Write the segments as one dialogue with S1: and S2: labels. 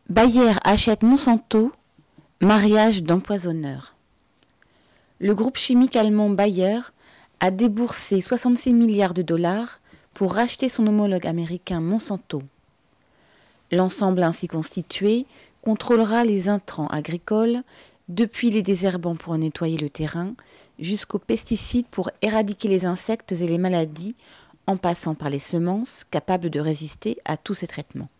S1: Bayer achète Monsanto, mariage d'empoisonneurs. Le groupe chimique allemand Bayer a déboursé 66 milliards de dollars pour racheter son homologue américain Monsanto. L'ensemble ainsi constitué contrôlera les intrants agricoles, depuis les désherbants pour nettoyer le terrain, jusqu'aux pesticides pour éradiquer les insectes et les maladies, en passant par les semences capables de résister à tous ces traitements.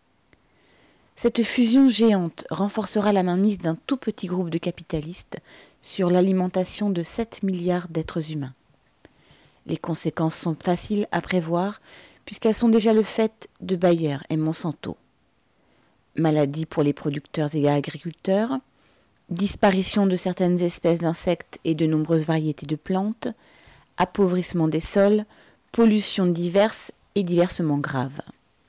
S1: Cette fusion géante renforcera la mainmise d'un tout petit groupe de capitalistes sur l'alimentation de 7 milliards d'êtres humains. Les conséquences sont faciles à prévoir puisqu'elles sont déjà le fait de Bayer et Monsanto. Maladies pour les producteurs et agriculteurs, disparition de certaines espèces d'insectes et de nombreuses variétés de plantes, appauvrissement des sols, pollutions diverses et diversement graves.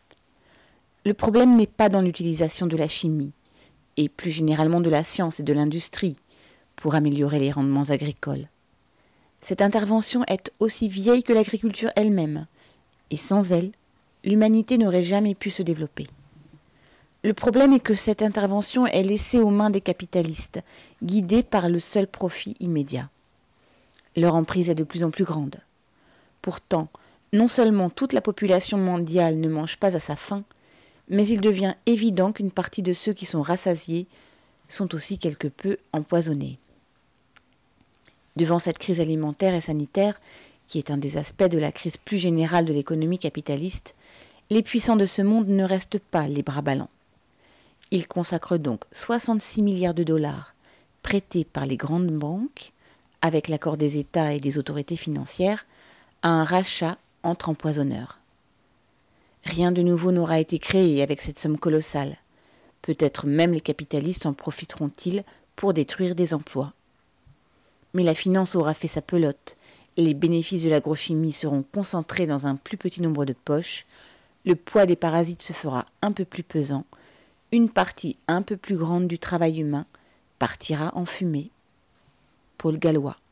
S1: Le problème n'est pas dans l'utilisation de la chimie, et plus généralement de la science et de l'industrie, pour améliorer les rendements agricoles. Cette intervention est aussi vieille que l'agriculture elle-même, et sans elle, l'humanité n'aurait jamais pu se développer. Le problème est que cette intervention est laissée aux mains des capitalistes, guidés par le seul profit immédiat. Leur emprise est de plus en plus grande. Pourtant, non seulement toute la population mondiale ne mange pas à sa faim, mais il devient évident qu'une partie de ceux qui sont rassasiés sont aussi quelque peu empoisonnés. Devant cette crise alimentaire et sanitaire, qui est un des aspects de la crise plus générale de l'économie capitaliste, les puissants de ce monde ne restent pas les bras ballants. Ils consacrent donc 66 milliards de dollars prêtés par les grandes banques, avec l'accord des États et des autorités financières, à un rachat entre empoisonneurs. Rien de nouveau n'aura été créé avec cette somme colossale. Peut-être même les capitalistes en profiteront-ils pour détruire des emplois. Mais la finance aura fait sa pelote et les bénéfices de l'agrochimie seront concentrés dans un plus petit nombre de poches, le poids des parasites se fera un peu plus pesant, une partie un peu plus grande du travail humain partira en fumée. Paul Gallois.